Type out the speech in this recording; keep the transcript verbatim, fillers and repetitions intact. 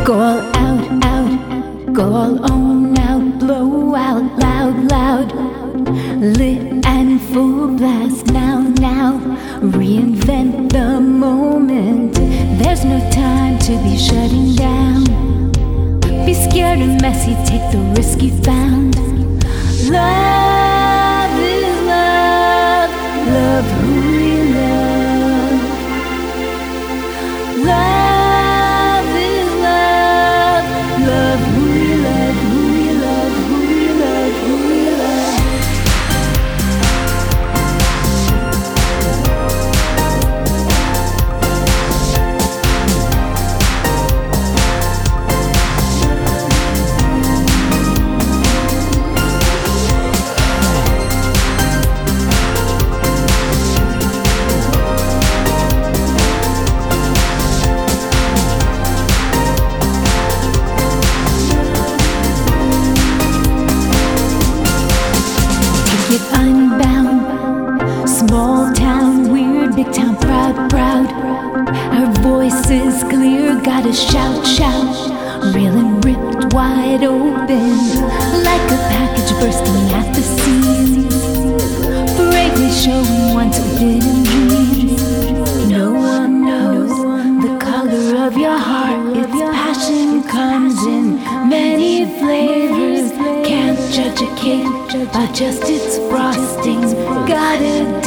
Go all out, out, go all on out, blow out loud, loud. Lit and full blast now, now. Reinvent the moment. There's no time to be shutting down. Be scared and messy, take the risk you found. Love is love, love who you love. Love is love, love who you love, who you love, who you love, who you love. Get unbound, small town, weird, big town, proud, proud. Our voices clear, gotta shout, shout. Real and ripped wide open, like a package bursting at the seams. Bravely showing once forbidden dreams. No one knows the color of your heart. Its passion comes in many flavors. Can't judge a cake by just its frosting. Gotta